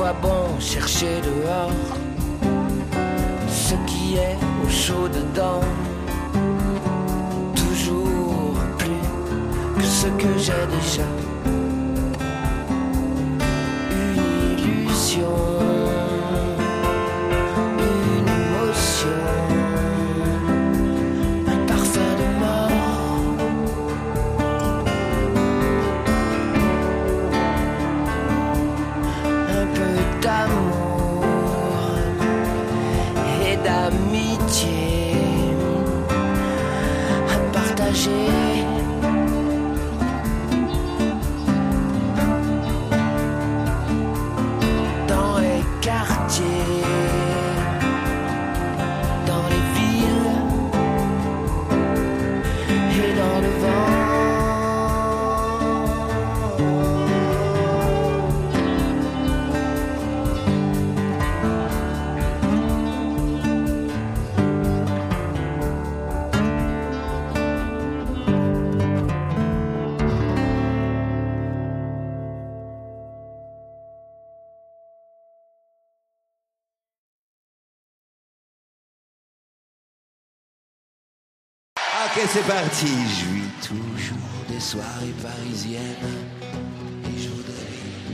quoi bon chercher dehors ce qui est au chaud dedans? Toujours plus que ce que j'ai déjà. Une illusion, une émotion, un parfum de mort. Un peu d'amour et d'amitié à partager. Dans les quartiers, dans les villes et dans le vent. Ok, c'est parti. Je vis toujours des soirées parisiennes et je voudrais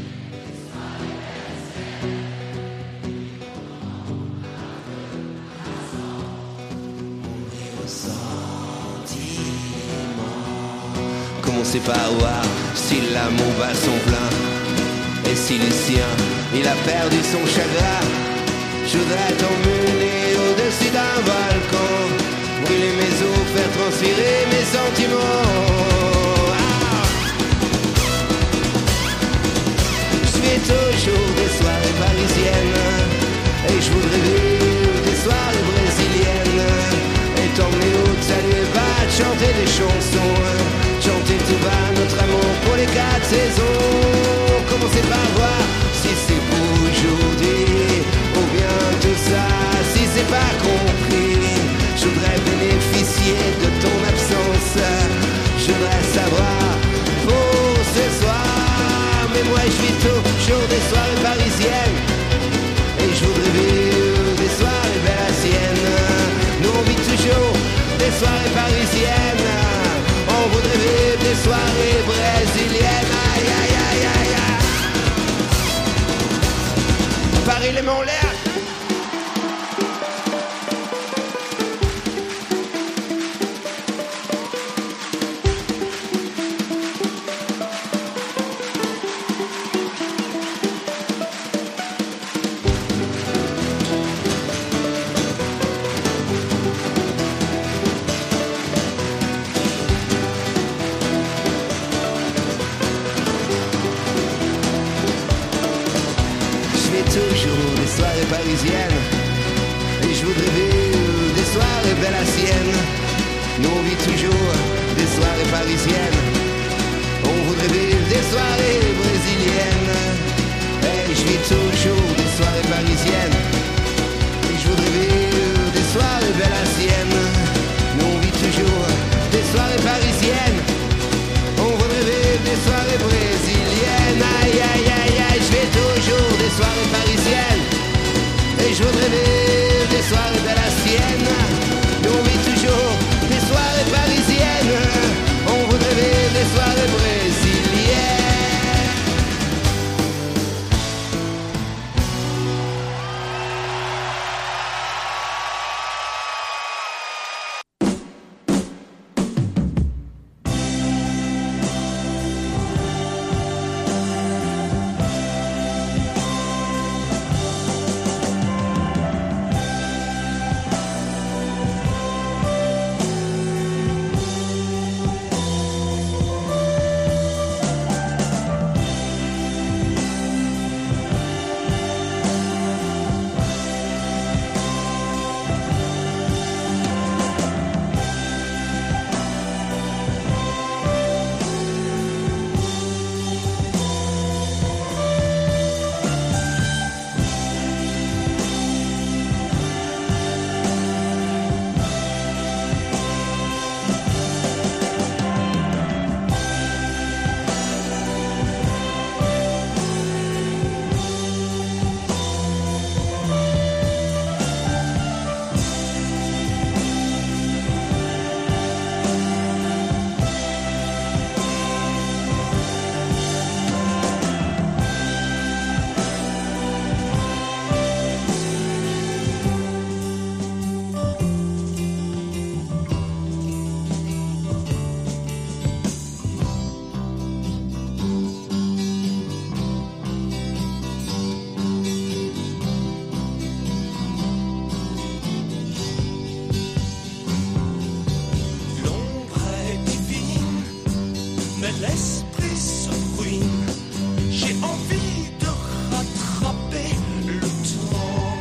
ouvrir aux sentiments. Commencer par voir si l'amour bat son plein et si le sien il a perdu son chagrin. Je voudrais t'emmener au-dessus d'un balcon, brûler mes os, faire transpirer mes sentiments. Je fais toujours des soirées parisiennes et je voudrais vivre des soirées brésiliennes et t'emmener au salut bas, chanter des chansons, chanter tout bas notre amour pour les 4 saisons. Commencer par voir si c'est pour aujourd'hui ou bien tout ça si c'est pas compris. Je voudrais bénéficier de ton absence. Je voudrais savoir pour ce soir. Mais moi je vis toujours des soirées parisiennes et je voudrais vivre des soirées bélassiennes. Nous on vit toujours des soirées parisiennes. On voudrait vivre des soirées brésiliennes. Aïe aïe aïe aïe aïe. Paris les Montléas. Toujours des soirées parisiennes et je voudrais vivre des soirées bélassiennes. Nous on vit toujours des soirées parisiennes. On voudrait vivre des soirées brésiliennes et je vis toujours des soirées parisiennes et je voudrais vivre des soirées bélassiennes. Nous on vit toujours des soirées parisiennes. On voudrait vivre des soirées brésiliennes. Aïe aïe aïe aïe. Je fais toujours des soirées parisiennes et je voudrais vivre des soirées bélassiennes. Nous on vit toujours des soirées parisiennes. On voudrait vivre mais l'esprit se ruine. J'ai envie de rattraper le temps.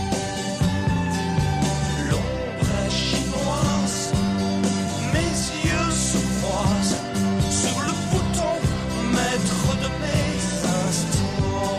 L'ombre est chinoise, mes yeux se croisent sur le bouton maître de mes instants.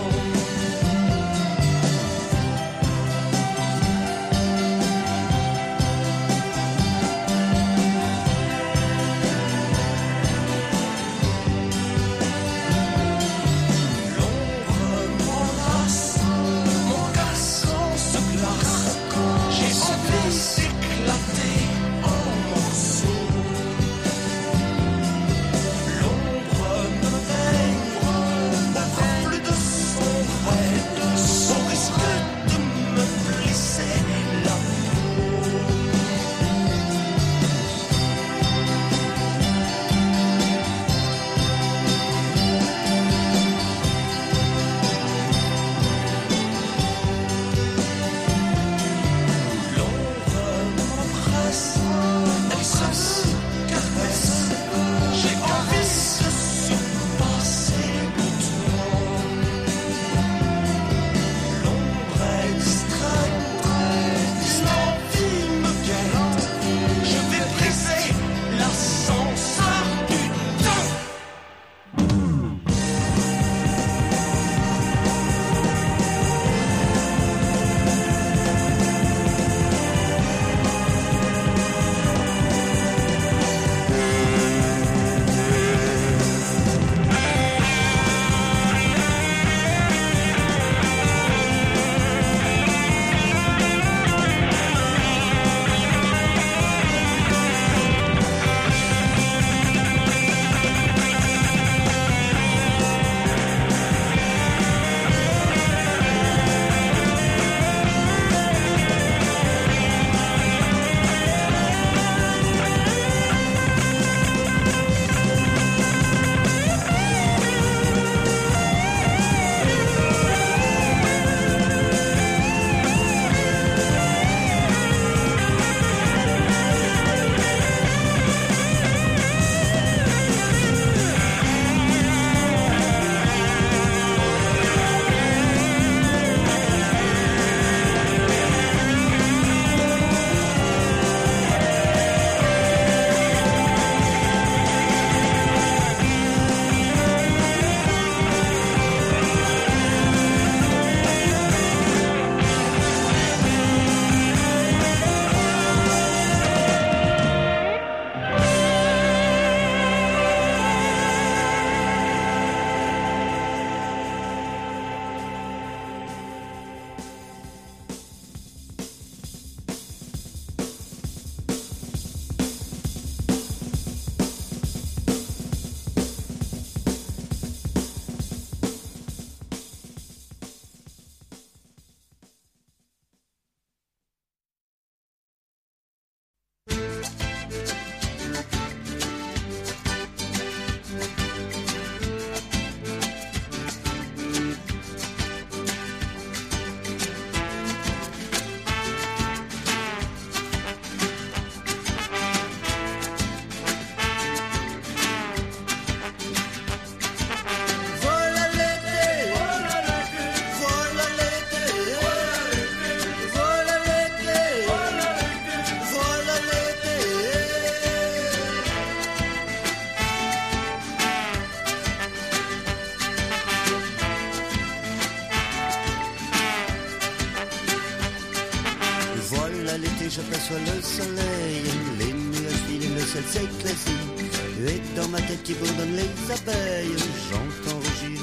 j'aperçois le soleil, les nuages filent et le ciel s'éclaircit. Et dans ma tête qui bourdonne les abeilles, j'entends rougir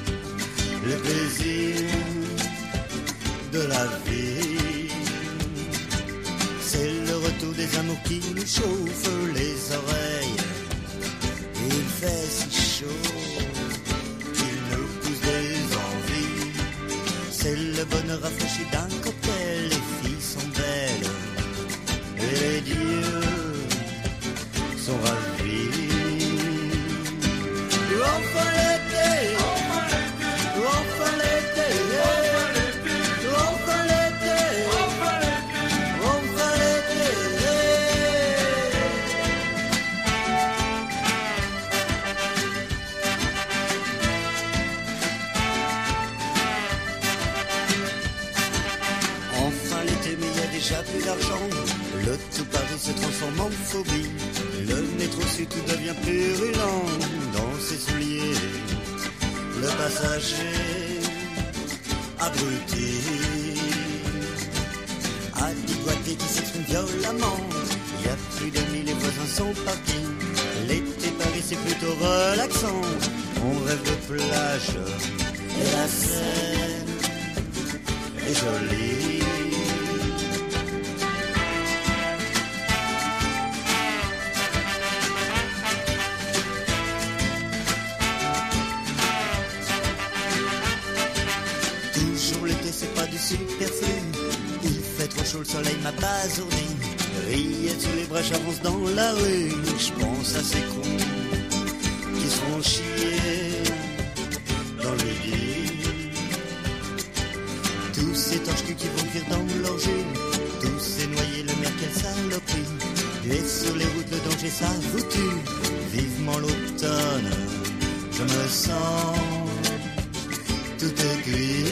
le plaisir de la vie. C'est le retour des amours qui nous chauffent les oreilles. Il fait si chaud qu'il nous pousse des envies. C'est le bonheur rafraîchi d'un cocktail. Les filles sont belles et les dieux sont ravis. Enfin l'été, enfin l'été, enfin l'été, enfin l'été. en phobie. Le métro sud tout devient purulent dans ses souliers. Le passager abruti a des doigtés qui s'expriment violemment. Il y a plus d'amis, les voisins sont partis. L'été Paris c'est plutôt relaxant. On rêve de plage et la Seine est jolie. Toujours l'été c'est pas du superflu. Il fait trop chaud, le soleil m'a basourdi. Rillettes sous les bras, j'avance dans la rue. Je pense à ces cons qui seront chiés dans le lit. Tous ces torches-culs qui vont cuire dans leur jus. Tous ces noyés, le mer, quelle saloperie. Et sur les routes, le danger, ça vous tue. Vivement l'automne, je me sens tout cuit.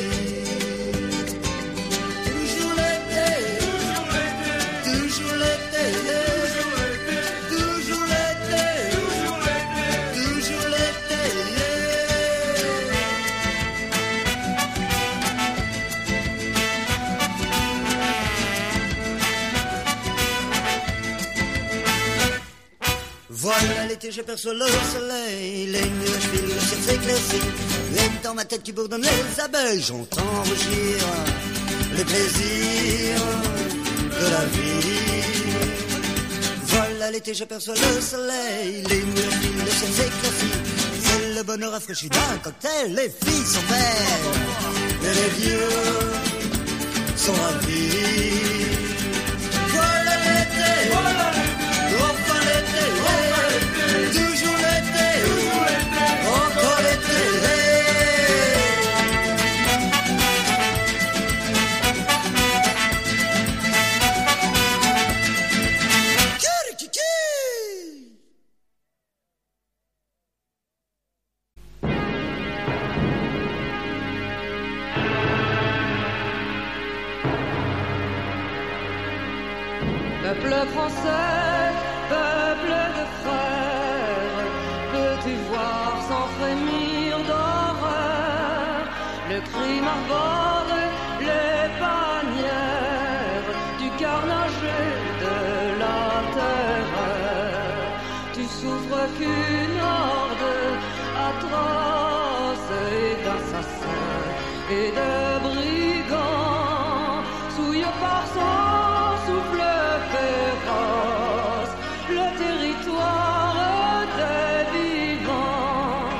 Voilà l'été, j'aperçois le soleil, les nuages filent, le ciel s'éclaircit. Et dans ma tête qui bourdonne les abeilles, j'entends rugir le plaisir de la vie. Voilà l'été, j'aperçois le soleil, les nuages filent, le ciel s'éclaircit. C'est le bonheur rafraîchi d'un cocktail, les filles sont belles et les vieux sont ravis. Voilà l'été, enfin l'été, toujours l'été, encore l'été. Peuple français, peuple de frères, peux-tu voir sans frémir d'horreur le crime arbore les bannières du carnage et de la terreur. Tu souffres qu'une horde atroce et d'assassins et de brigands souille par son souffle féroce le territoire des vivants.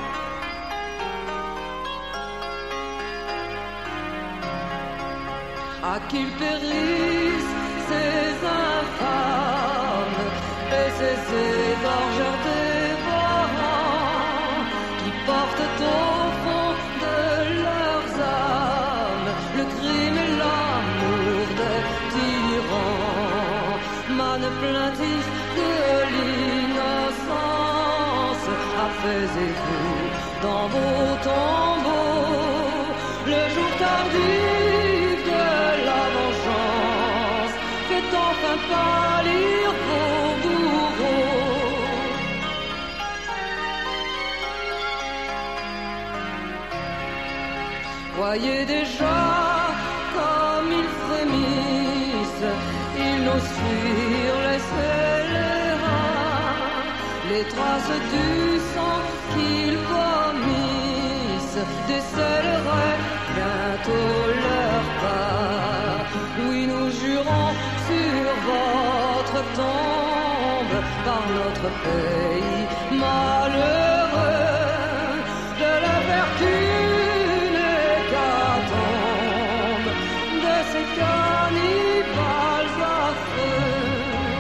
À qu'ils périssent ces infâmes et ces égorgeurs dévorants qui portent au fond de leurs âmes le crime et l'amour des tyrans. Manne plaintif de l'innocence, apaisez-vous dans vos tombeaux. Le jour tardif de la vengeance fait enfin pâlir vos bourreaux. Voyez déjà comme ils frémissent, ils n'osent fuir les scélérats, les traces du sang qu'ils vomissent décèleraient bientôt leur part. Oui, nous jurons sur votre tombe par notre pays malheureux de la vertu hécatombe de ces cannibales affreux.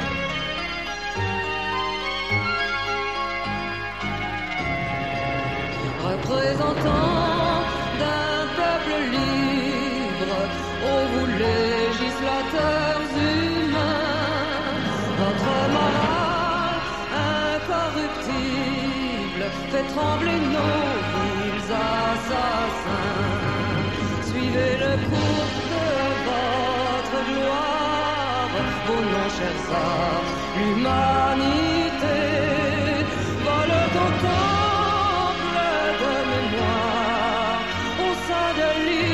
Représentants d'un peuple libre, ô vous législateurs humains, votre morale incorruptible fait trembler nos vils assassins. Suivez le cours de votre gloire, vos noms chers arts l'humanité vole au temple de mémoire au sein de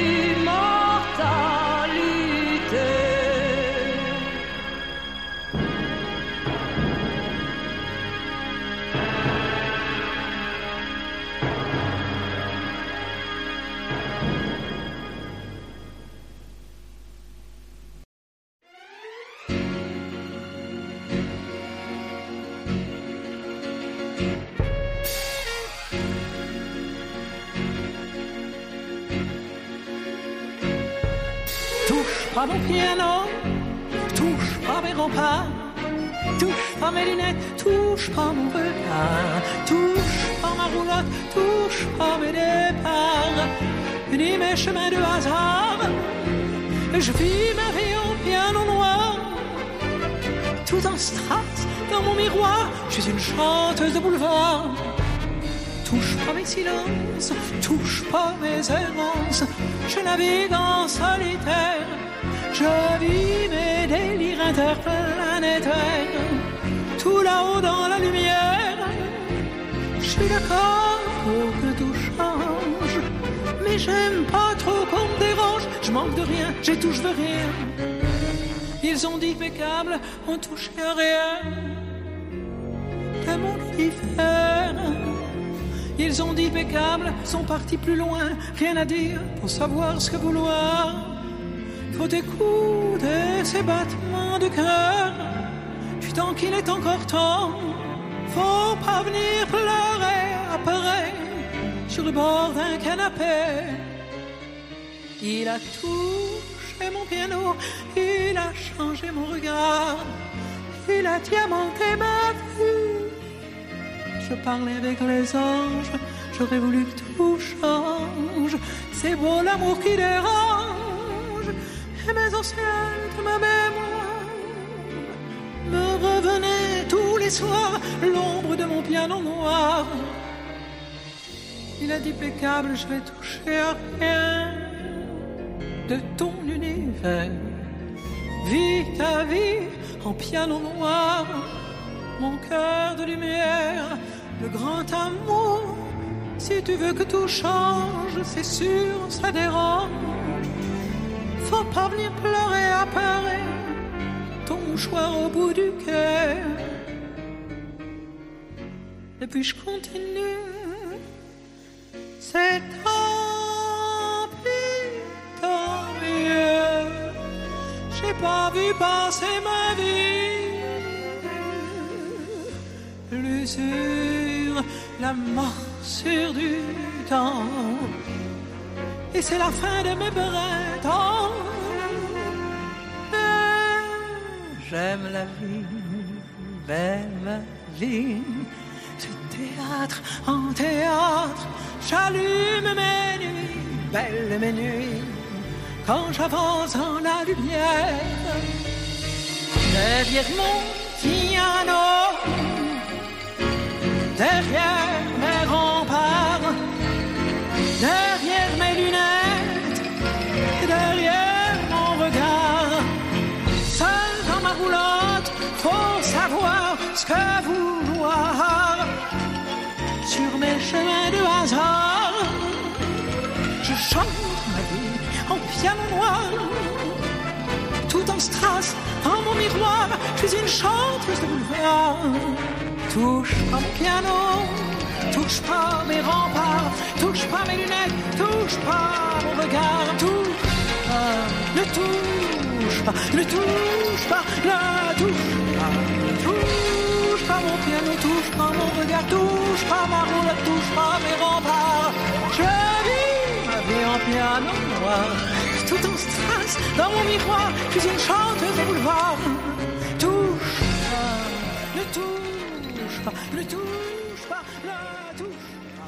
l'immortalité. Touche pas mon piano, touche pas mes remparts, touche pas mes lunettes, touche pas mon regard, touche pas ma roulotte, touche pas mes départs, ni mes chemins de hasard. Je vis ma vie en piano noir, tout en strass dans mon miroir. Je suis une chanteuse de boulevard. Touche pas mes silences, touche pas mes errances. Je navigue en solitaire, je vis mes délires interplanétaires. Tout là-haut dans la lumière, je suis d'accord pour que tout change, mais j'aime pas trop qu'on me dérange. Je manque de rien, j'ai tout, je veux rien. Ils ont dit impeccable, on touche à rien de mon univers. Ils ont dit impeccable, sont partis plus loin. Rien à dire pour savoir ce que vouloir. Faut écouter ces battements de cœur. Puis tant qu'il est encore temps, faut pas venir pleurer après sur le bord d'un canapé. Il a touché mon piano, il a changé mon regard, il a diamanté ma vie. Je parlais avec les anges, j'aurais voulu que tout change. C'est beau l'amour qui dérange, et mes anciens de ma mémoire me revenaient tous les soirs, l'ombre de mon piano noir. Il a dit impeccable, je vais toucher à rien de ton univers. Vis ta vie en piano noir, mon cœur de lumière, le grand amour. Si tu veux que tout change, c'est sûr, ça dérange. Faut pas venir pleurer après ton mouchoir au bout du quai. Et puis je continue, c'est tant pis, tant mieux. J'ai pas vu passer ma vie. L'usure, la morsure du temps, et c'est la fin de mes printemps. J'aime la vie, belle ma vie. Du théâtre en théâtre, j'allume mes nuits, belles mes nuits, quand j'avance dans la lumière. Derrière mon piano, derrière mes remparts, derrière mes lunettes, derrière mon regard, seul dans ma roulotte, faut savoir ce que vouloir. Sur mes chemins de hasard, je chante ma vie en piano noir, tout en strass, dans mon miroir. Je suis une chanteuse de boulevard. Touche pas mon piano, touche pas mes remparts, touche pas mes lunettes, touche pas mon regard, touche pas, ne touche pas, ne touche pas, ne touche pas, ne touche pas mon piano, touche pas mon regard, touche pas ma roulette, touche pas mes remparts. Je vis ma vie en piano noir, tout en strass, dans mon miroir. Je suis une chanteuse de boulevard. Touche pas, ne touche pas, ne touche pas, ne touche pas.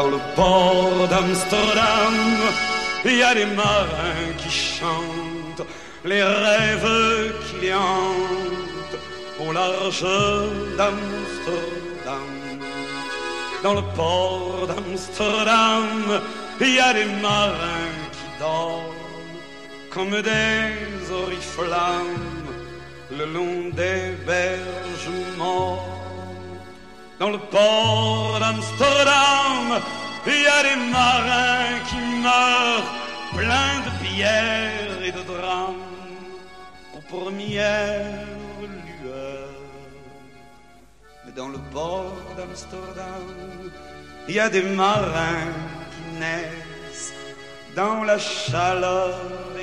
Dans le port d'Amsterdam, il y a des marins qui chantent les rêves qui les hantent au large d'Amsterdam. Dans le port d'Amsterdam, il y a des marins qui dorment comme des oriflammes le long des berges mortes. Dans le port d'Amsterdam, il y a des marins qui meurent pleins de pierres et de drames aux premières lueurs. Mais dans le port d'Amsterdam, il y a des marins qui naissent dans la chaleur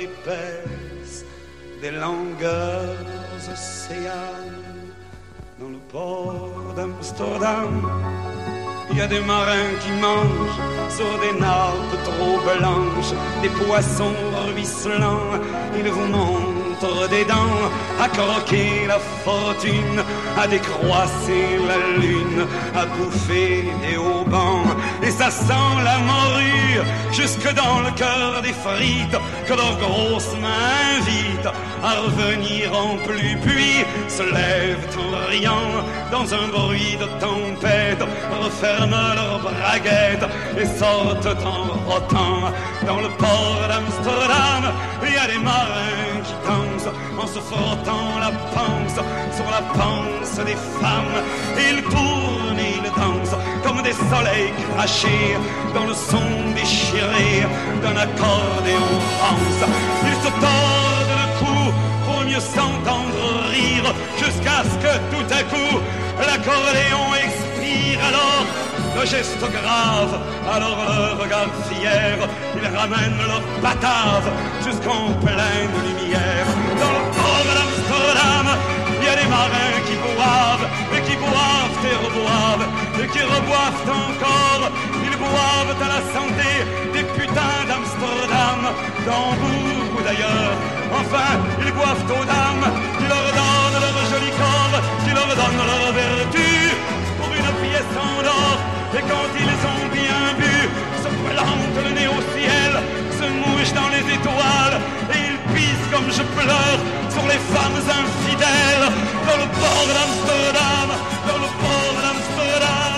épaisse des longueurs océanes. Dans le port d'Amsterdam, il y a des marins qui mangent sur des nappes trop blanches des poissons ruisselants. Ils vous montrent des dents à croquer la fortune, à décroisser la lune, à bouffer des haubans. Et ça sent la morue jusque dans le cœur des frites que leurs grosses mains invitent à revenir en pluie. Puis se lèvent en riant dans un bruit de tempête, referment leurs braguettes et sortent en rotant. Dans le port d'Amsterdam, il y a des marins qui dansent en se frottant la panse sur la panse des femmes. Ils tournent et ils dansent comme des soleils crachés dans le son déchiré d'un accordéon rance. Ils se tordent le cou pour mieux s'entendre rire, jusqu'à ce que tout à coup l'accordéon expire. Alors le geste grave, alors le regard fier, ils ramènent leur batave jusqu'en pleine lumière. Dans le port d'Amsterdam, il y a des marins qui boivent et qui boivent et reboivent et qui reboivent encore. Ils boivent à la santé des putains d'Amsterdam, d'Hambourg ou d'ailleurs. Enfin, ils boivent aux dames qui leur donnent leur joli corps, qui leur donnent leur vertu pour une pièce en or. Et quand ils ont bien bu, se plantent le nez au ciel, se mouchent dans les étoiles, et ils pissent comme je pleure sur les femmes infidèles. Dans le port d'Amsterdam, dans le port d'Amsterdam.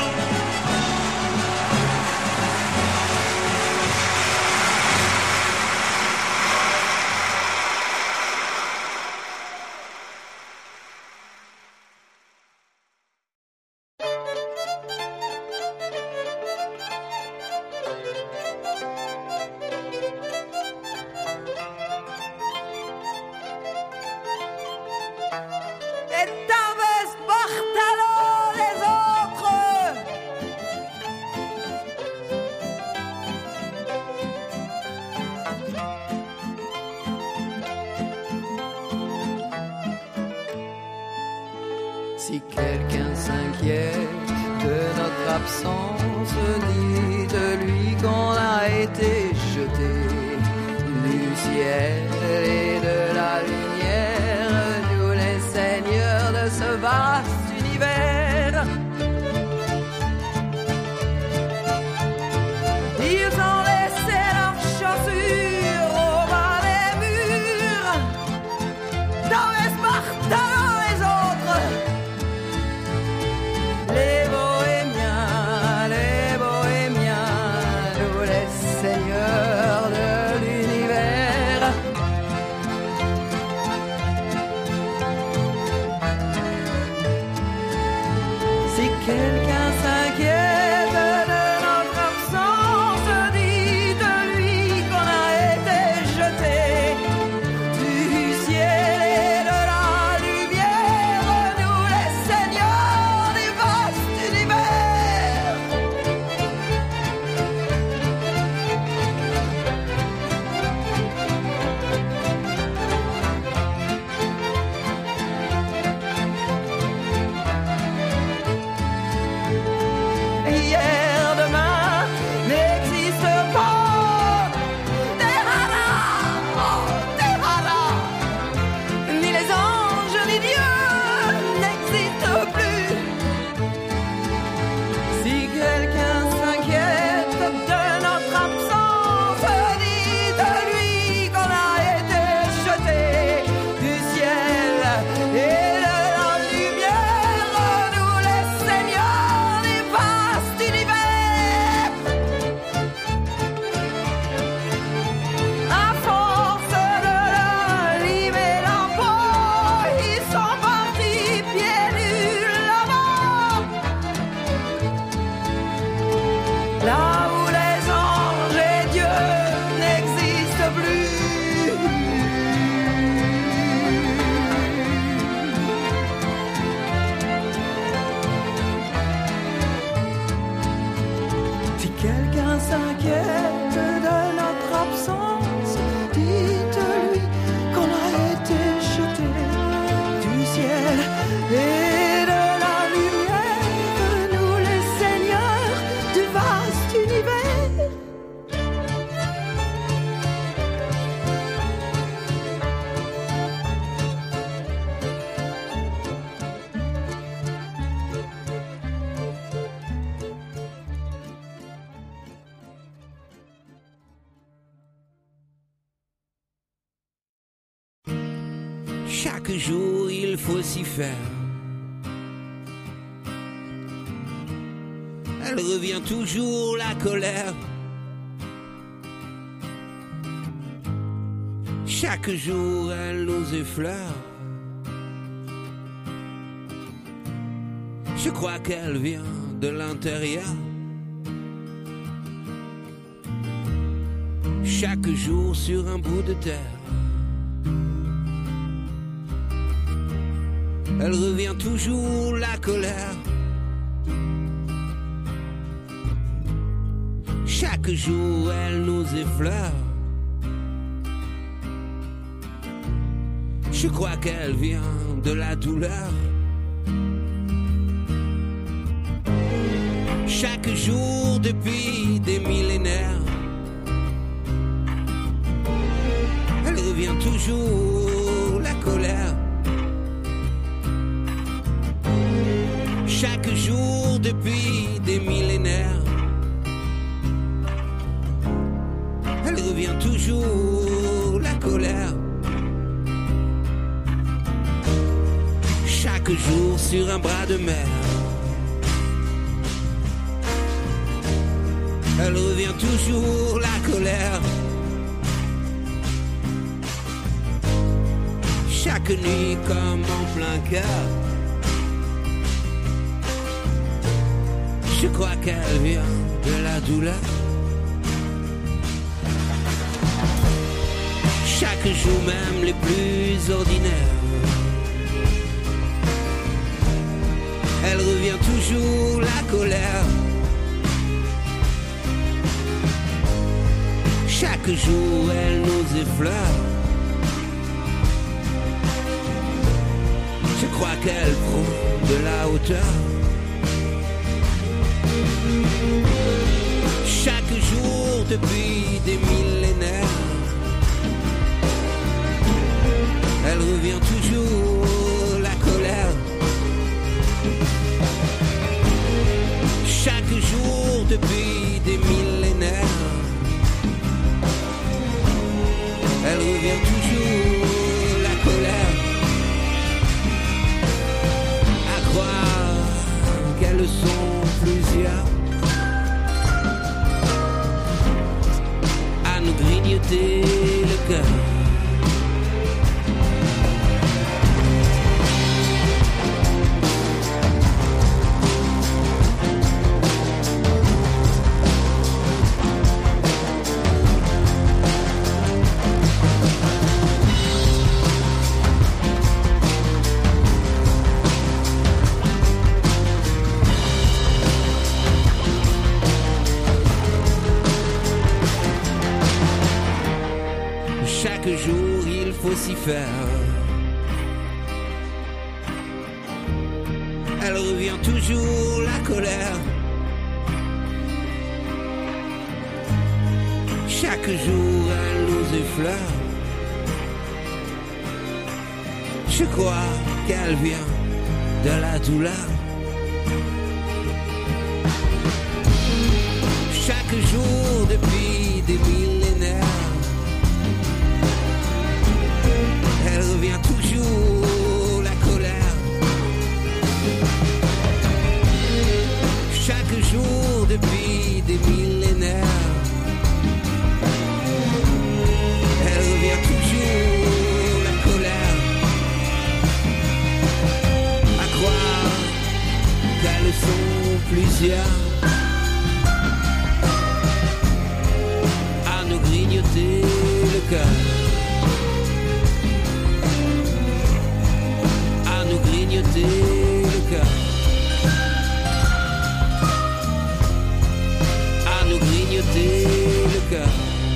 Si quelqu'un s'inquiète de notre absence, dites-lui qu'on a été jeté du ciel et de la lumière, nous les seigneurs de ce vaste univers. Ils ont laissé leurs chaussures au bas des murs, dans les Spartans les autres. Les bohémiens, nous les seigneurs de l'univers. s'inquiète de notre absence. Dites-lui qu'on a été jeté du ciel et de la lumière, nous les seigneurs du vaste univers. Chaque jour il faut s'y faire. Elle revient toujours la colère. Chaque jour elle nous effleure. Je crois qu'elle vient de l'intérieur. Chaque jour sur un bout de terre. Elle revient toujours la colère. Chaque jour elle nous effleure. Je crois qu'elle vient de la douleur. Chaque jour depuis des millénaires. Elle revient toujours la colère. Chaque jour depuis des millénaires. Elle revient toujours la colère. Chaque jour sur un bras de mer. Elle revient toujours la colère. Chaque nuit comme en plein cœur. Je crois qu'elle vient de la douleur. Chaque jour même les plus ordinaires. Elle revient toujours la colère. Chaque jour elle nous effleure. Je crois qu'elle prend de la hauteur. Chaque jour depuis des millénaires. Elle revient toujours la colère. Chaque jour depuis des millénaires. Elle revient toujours la colère. À croire qu'elles sont plusieurs à nous grignoter le cœur. Chaque jour il faut s'y faire. Elle revient toujours la colère. Chaque jour elle nous effleure. Je crois qu'elle vient de la douleur. Chaque jour depuis des millénaires. Elle revient toujours la colère. Chaque jour depuis des millénaires. Elle revient toujours la colère. À croire qu'elles sont plusieurs à nous grignoter le cœur. grignoter le cœur.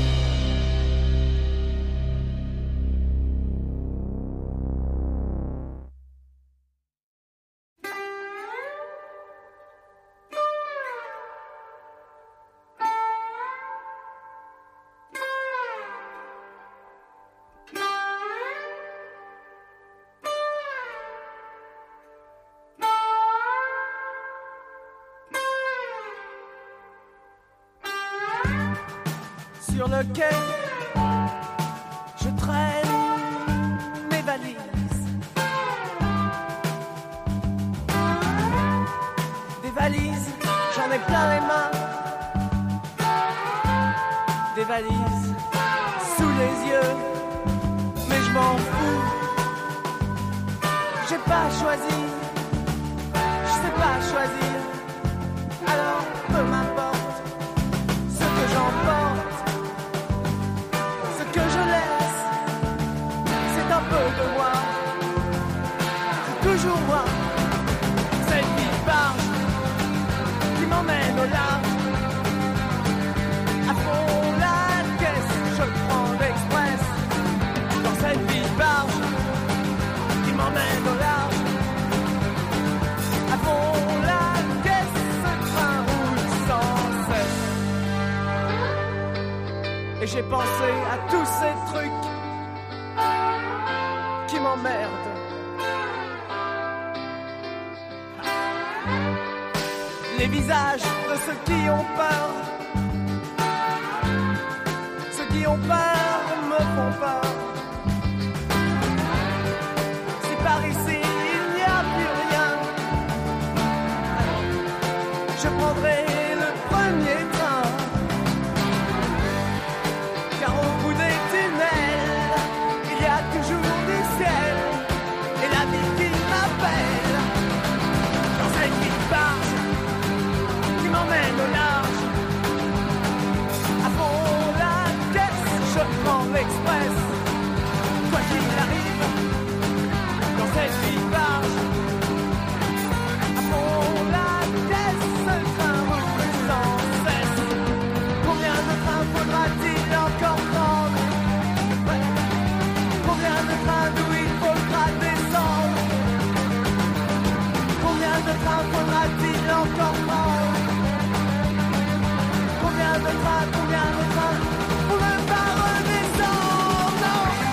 Sur le quai, je traîne mes valises. Des valises, j'en ai plein les mains. Des valises sous les yeux, mais je m'en fous. J'ai pas choisi, je sais pas choisir. Alors peu m'importe ce que j'emporte. Que je laisse, c'est un peu de moi, c'est toujours moi, cette petite barge qui m'emmène au large. À fond la caisse, je prends l'express, dans cette petite barge qui m'emmène au large. À fond la caisse, ce train roule sans cesse. Et j'ai pensé à tous ces trucs qui m'emmerdent. Les visages de ceux qui ont peur. Ceux qui ont peur me font peur. Si par ici il n'y a plus rien, je prendrai le premier train. Car au bout des tunnels, il y a toujours du ciel et la vie qui m'appelle. Dans cette petite barge qui m'emmène au large. À fond la caisse, je prends l'express. Quoi qu'il arrive, dans cette petite barge. À fond la caisse, ce train roule sans cesse. Combien de trains faudra-t-il encore prendre? Combien de trains d'où il faudra descendre? Combien de trains faudra-t-il encore prendre? Combien de trains pour ne pas redescendre?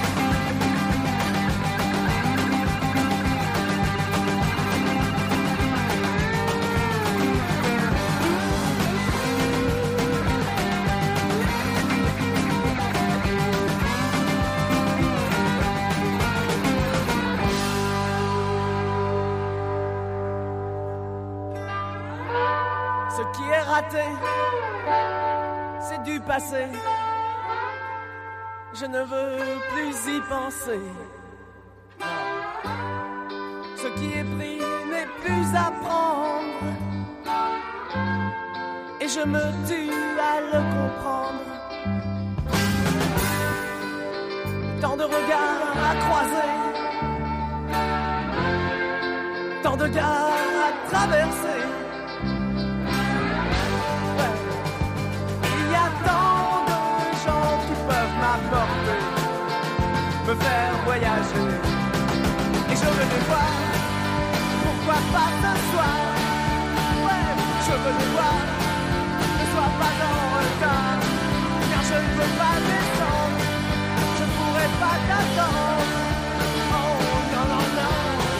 Ce qui est raté, c'est du passé. Je ne veux plus y penser. Ce qui est pris n'est plus à prendre. Et je me tue à le comprendre. Tant de regards à croiser, tant de gares à traverser. Il y a tant de gens qui peuvent m'apporter, me faire voyager. Et je veux les voir, pourquoi pas ce soir? Ouais, je veux les voir, ne sois pas en retard, car je ne veux pas descendre, je ne pourrai pas t'attendre. Oh non, non, non,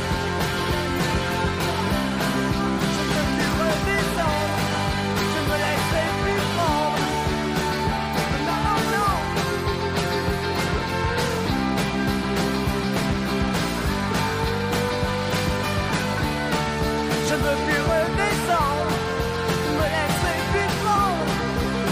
je ne peux plus redescendre, je me laisserai plus prendre. Non, non, non. Je ne veux plus redescendre, me laisser plus prendre.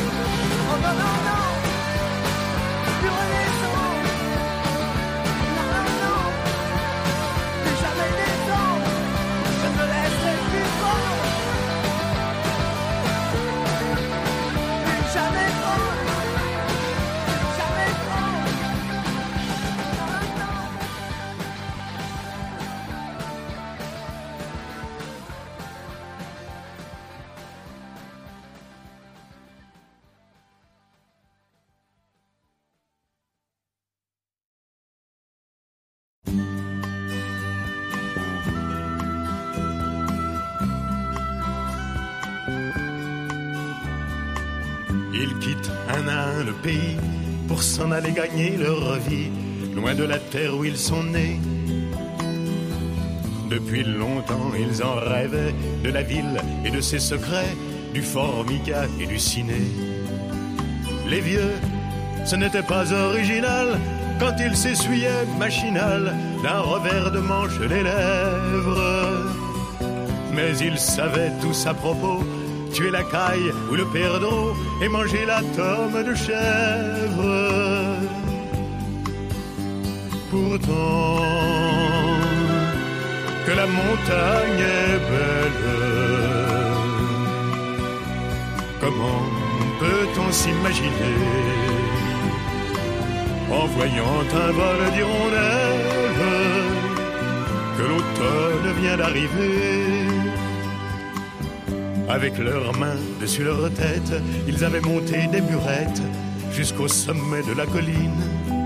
quittent un à un le pays pour s'en aller gagner leur vie, loin de la terre où ils sont nés. Depuis longtemps, ils en rêvaient de la ville et de ses secrets, du Formica et du ciné. Les vieux, ce n'était pas original quand ils s'essuyaient machinal d'un revers de manche les lèvres. Mais ils savaient tous à propos tuer la caille ou le perdreau et manger la tome de chèvre. Pourtant, que la montagne est belle, comment peut-on s'imaginer en voyant un vol d'hirondelles que l'automne vient d'arriver? Avec leurs mains dessus leur tête, ils avaient monté des burettes jusqu'au sommet de la colline.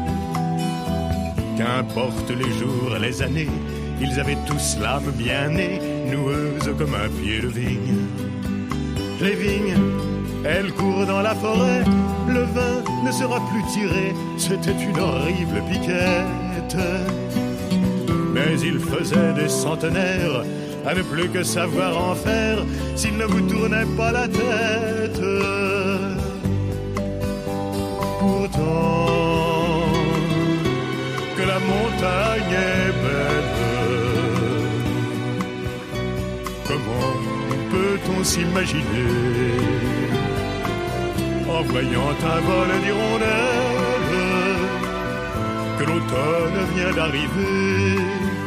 Qu'importe les jours, les années, ils avaient tous l'âme bien née, noueuse comme un pied de vigne. Les vignes, elles courent dans la forêt, le vin ne sera plus tiré, c'était une horrible piquette. Mais ils faisaient des centenaires à ne plus que savoir en faire s'ils ne vous tournaient pas la tête. Pourtant, que la montagne est belle, comment peut-on s'imaginer en voyant un vol d'hirondelles que l'automne vient d'arriver?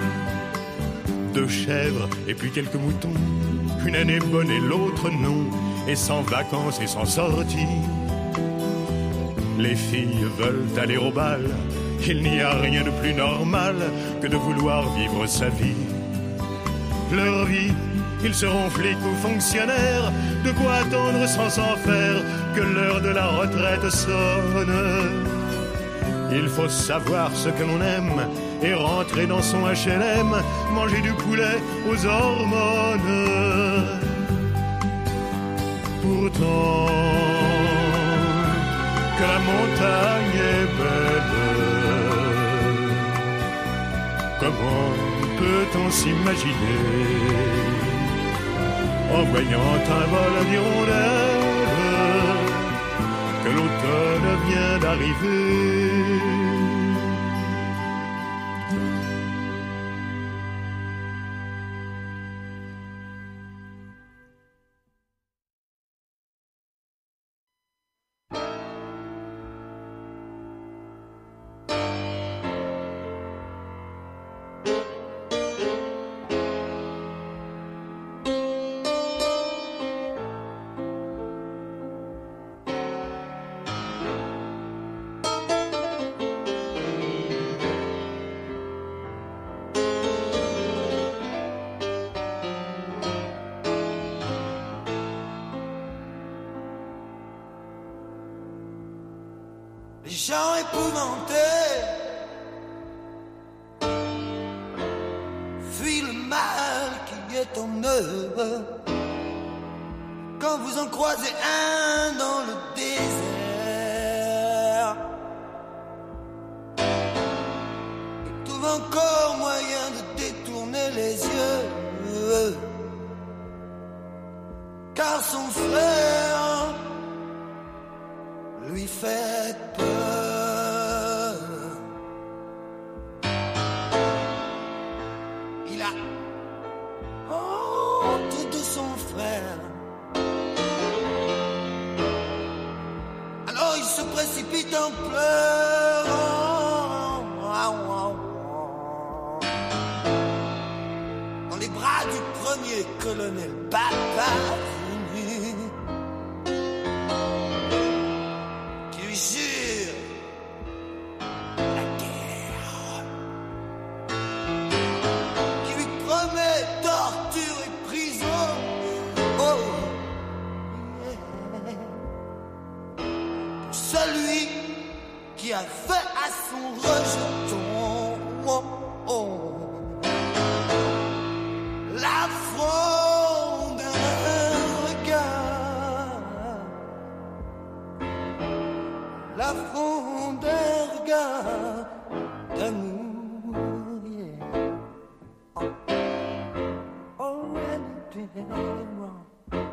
2 chèvres et puis quelques moutons, une année bonne et l'autre non, et sans vacances et sans sortie. Les filles veulent aller au bal, il n'y a rien de plus normal que de vouloir vivre sa vie. Leur vie, ils seront flics ou fonctionnaires, de quoi attendre sans s'en faire que l'heure de la retraite sonne. Il faut savoir ce que l'on aime et rentrer dans son HLM, manger du poulet aux hormones. Pourtant, que la montagne est belle, comment peut-on s'imaginer en voyant un vol d'hirondelles que l'automne vient d'arriver? Les gens épouvantés fuient le mal qui est en eux. Quand vous en croisez un dans le désert, il trouve encore moyen de détourner les yeux, car son frère lui fait peur. Il a honte de son frère. Alors il se précipite en pleurant dans les bras du premier colonel Papavini, jure la guerre, qui lui promet torture et prison. Oh, pour celui qui a fait à son rejeton. Oh, oh. L'affront d'un regard la frondeur gare d'amour, yeah. Already did wrong,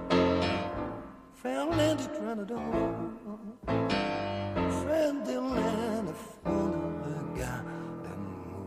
fell into trouble, friend in land, la frondeur gare d'amour.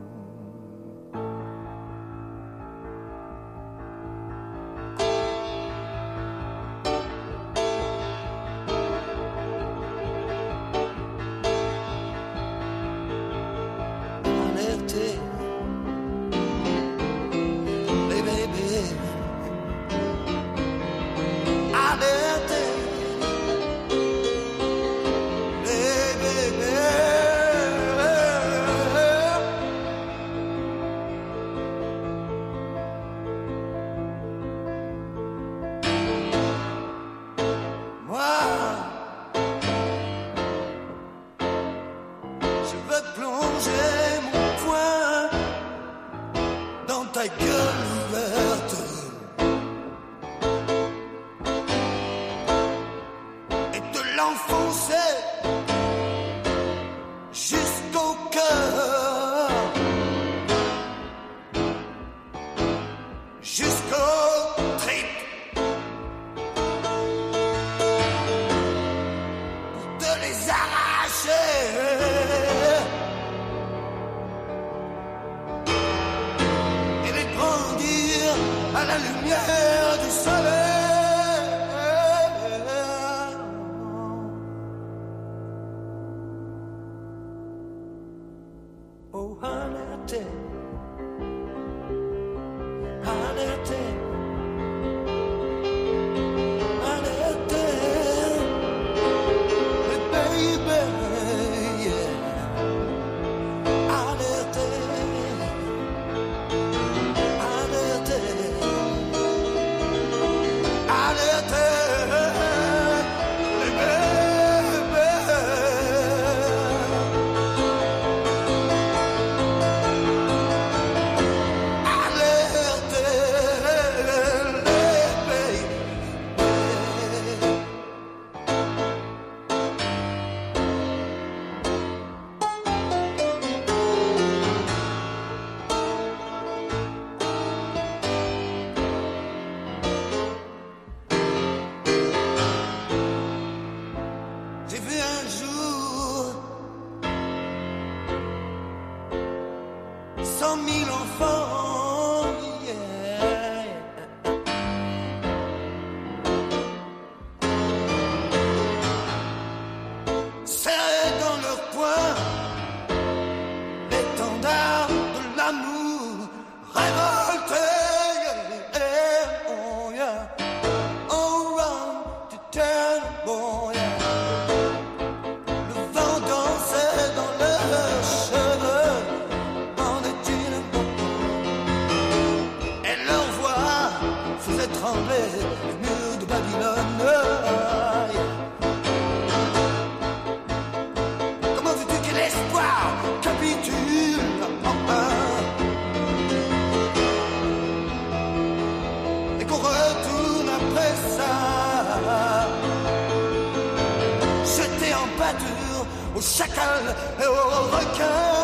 Au chacal et au requin.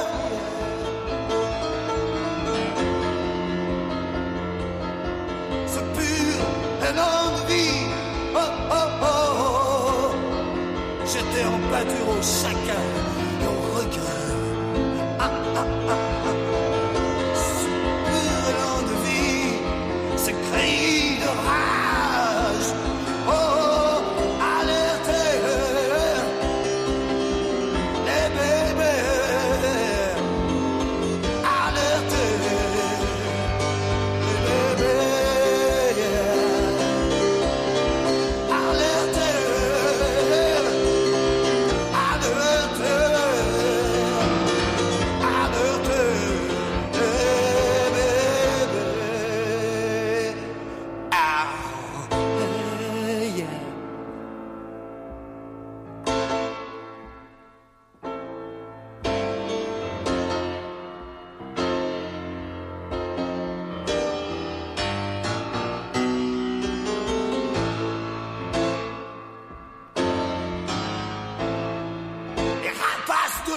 Ce pur élan de vie, oh oh oh, j'étais en pâture au chacal et au requin. Ah ah ah ah. Ce pur élan de vie, ce cri de rage, oh, oh, alertez.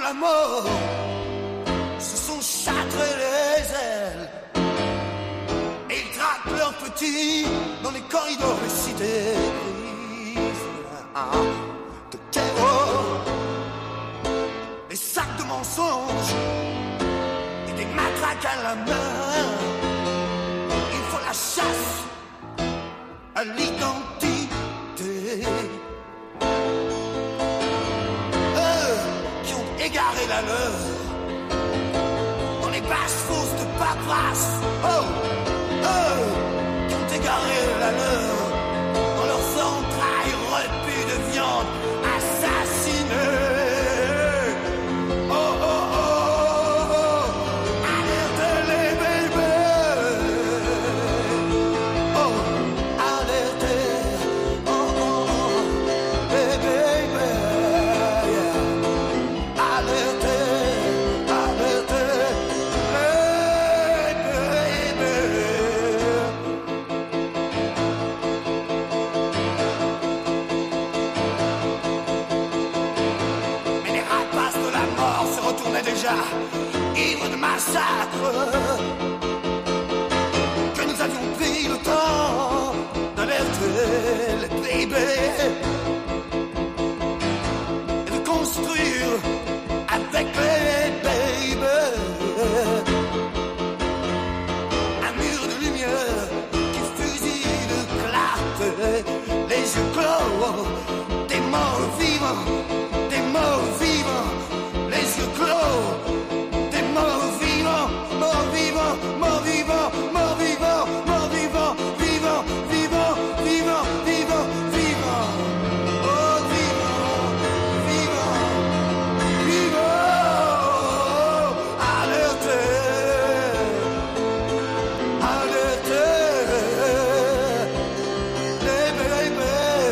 la mort se sont châtrés les ailes. Et ils traquent leurs petits dans les corridors des cités grises de terreur. Des sacs de mensonges et des matraques à la main. Il faut la chasse à l'identité. Eux qui ont égaré la leur dans les basses fosses de paperasse. Oh, eux qui ont égaré la leur dans leurs entrailles repues de viande assassinée. Déjà ivre de massacre, que nous avions pris le temps d'alerter les bébés et de construire avec les bébés un mur de lumière qui fusille de clarté, les yeux clos des morts vivants, des morts vivants. Les yeux clos, des morts vivants, morts vivants, morts vivants, morts vivants, morts vivants, vivants, vivants, vivants, vivants, vivants, oh vivants, vivants, vivants, alertés, alertés, les bébés,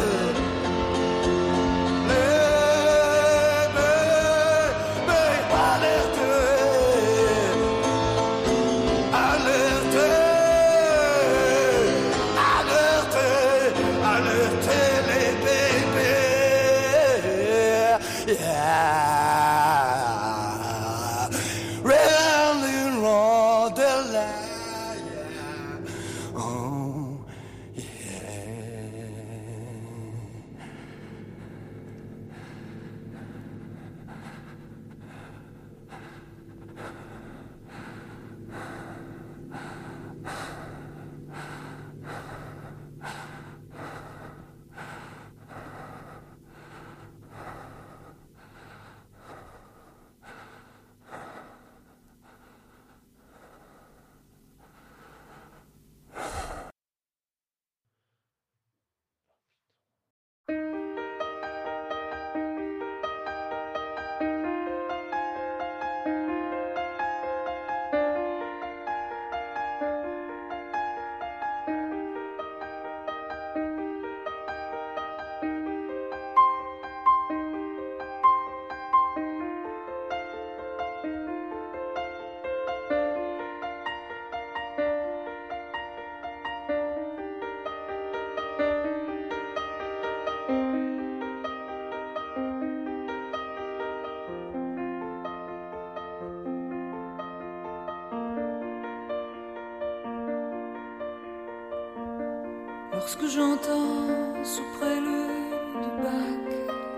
Lorsque j'entends sous prélude du bac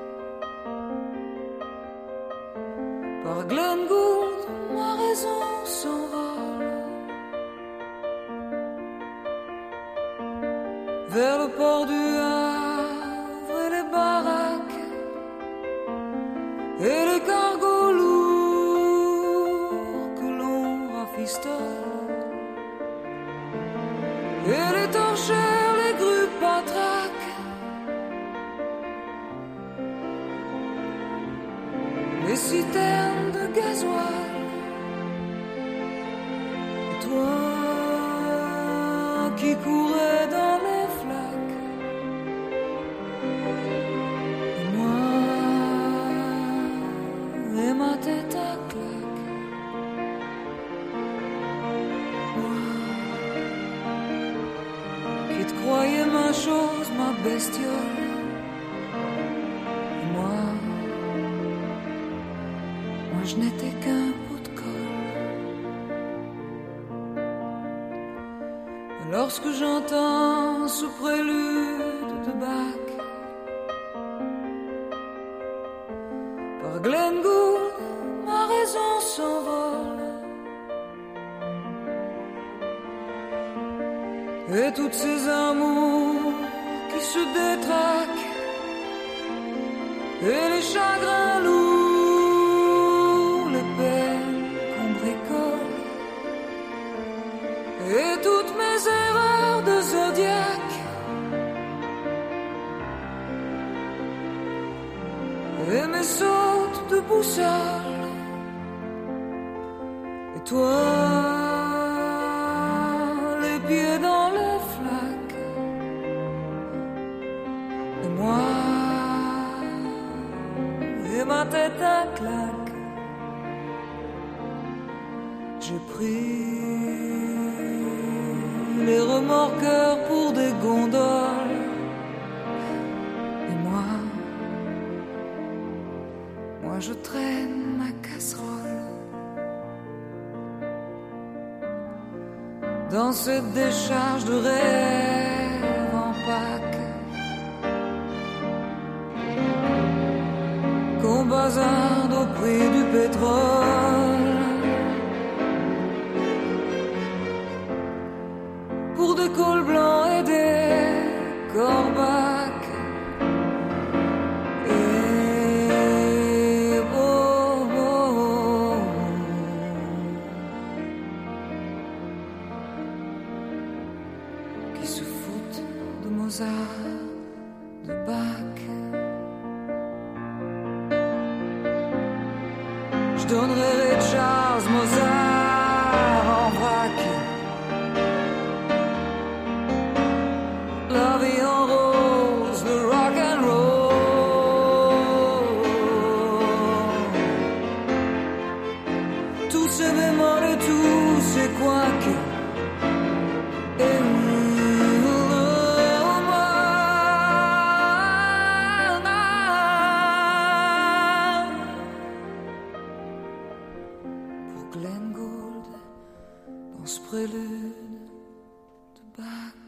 par Glenn Gould, ma raison s'envole vers le port du Havre et les baraques et les cargos lourds que l'on rafistole et les torchères, les grues patraques, les citernes de gasoil. Et toi qui courais dans les flaques, et moi et ma tête à claque. Croyez ma chose, ma bestiole. Moi je n'étais qu'un pot de colle. Lorsque j'entends ce prélude de Bach par Glenn Gould, ma raison s'envole. Et toutes ces amours qui se détraquent, et les chagrins lourds, les peines qu'on bricole, et toutes mes erreurs de zodiaque, et mes sautes de boussole. Et toi, les pieds dans les flaques, et moi, et ma tête à claque. J'ai pris les remorqueurs pour des gondoles, et moi je traîne ma casserole dans cette décharge de rêve en Pâques qu'on bazarde au prix du pétrole pour des cols blancs et des corbacs. Et oh, oh, oh. Qui se foutent de Mozart, de Bach. Je donnerai Ray Charles, Mozart en vrac. La vie en rose, le rock and roll. Tous ces bémols et tous ces couacs. Et pour Glenn Gould, dans ce prélude de Bach.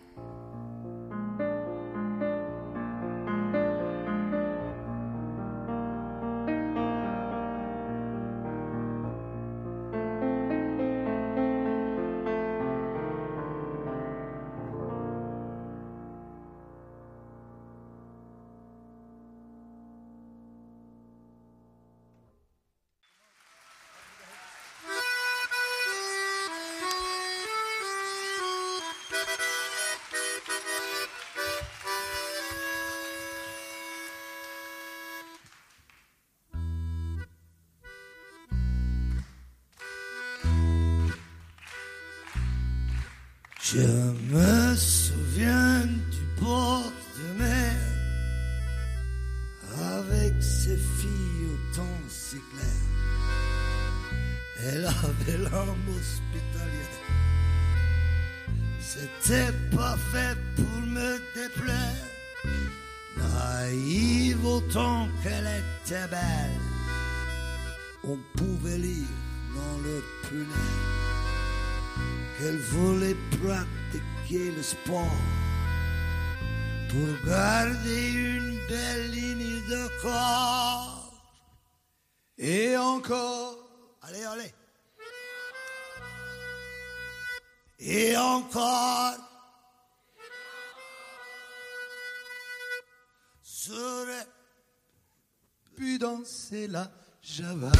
Je me souviens du bord de mer avec ses filles au temps si clair. Elle avait l'âme hospitalière. C'était pas fait pour me déplaire. Naïve autant qu'elle était belle, on pouvait lire dans leur prunelle qu'elle voulait pratiquer le sport pour garder une belle ligne de corps. Et encore, allez, allez. Et encore, j'aurais pu danser la java.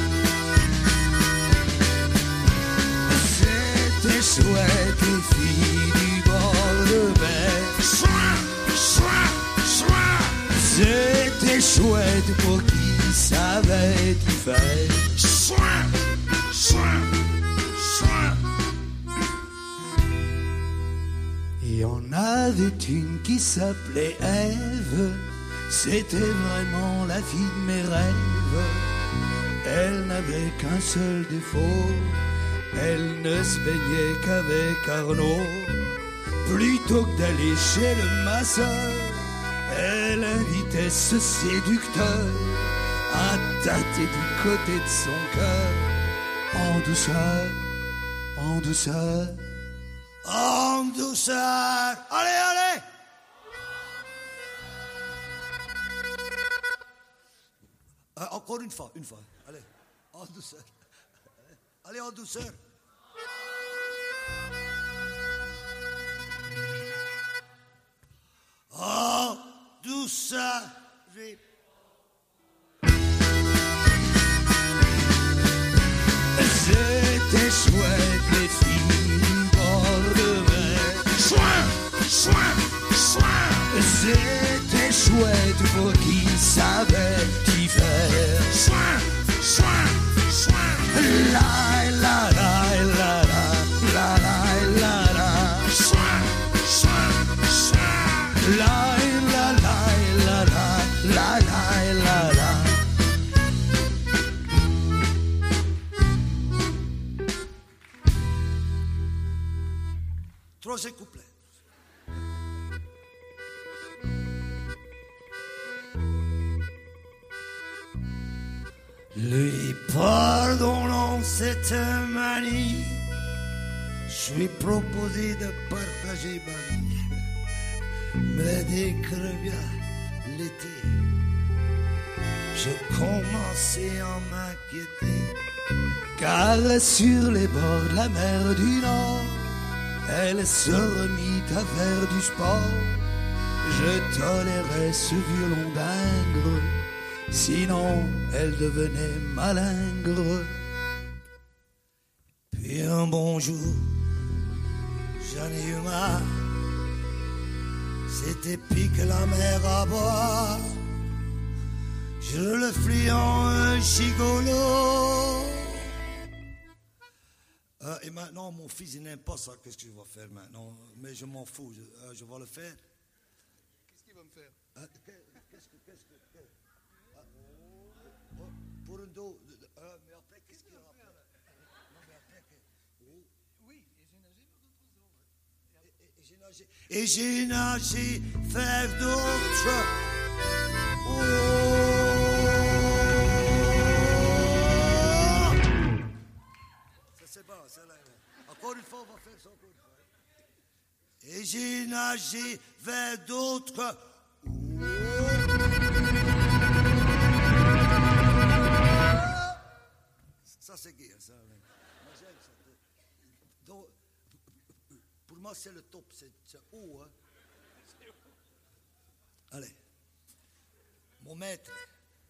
C'était chouette, les filles du bord de mer. C'était chouette pour qui savait y faire. Et on avait une qui s'appelait Ève. C'était vraiment la fille de mes rêves. Elle n'avait qu'un seul défaut. Elle ne se baignait qu'avec Arnaud. Plutôt que d'aller chez le masseur, elle invitait ce séducteur à tâter du côté de son cœur, en douceur, en douceur, en douceur. Allez, allez! Encore une fois, allez, en douceur. Allez, en douceur. En douceur. C'était chouette, les filles du bord de mer. Chouin, chouin, chouin. C'était chouette pour qui savait y faire. Chouin, chouin, chouin. La la la la la la la la la. Chouin, chouin, chouin. La la la la la la la la la. Troisième couplet. Lui pardonnant cette manie, je lui proposé de partager ma vie. Mais dès que revient l'été, je commençais à m'inquiéter. Car sur les bords de la mer du Nord, elle se remit à faire du sport. Je tolérais ce violon d'ingre, sinon elle devenait malingre. Puis un bon jour, j'en ai eu marre. C'était pique la mer à boire. Je le flis en un gigolo. Et maintenant, mon fils, il n'aime pas ça. Qu'est-ce que je vais faire maintenant? Mais je m'en fous. Je vais le faire. Qu'est-ce qu'il va me faire? Pour un dos. Mais après, qu'est-ce qu'il va faire? Non, mais après, oui, et j'ai nagé faire d'autres. C'est bon, c'est là. Encore une fois, on va faire ça encore une fois. Et j'ai nagé vers d'autres. Ça, c'est gai, ça. Moi, j'aime ça. Donc, pour moi, c'est le top. C'est haut, hein. Allez. Mon maître.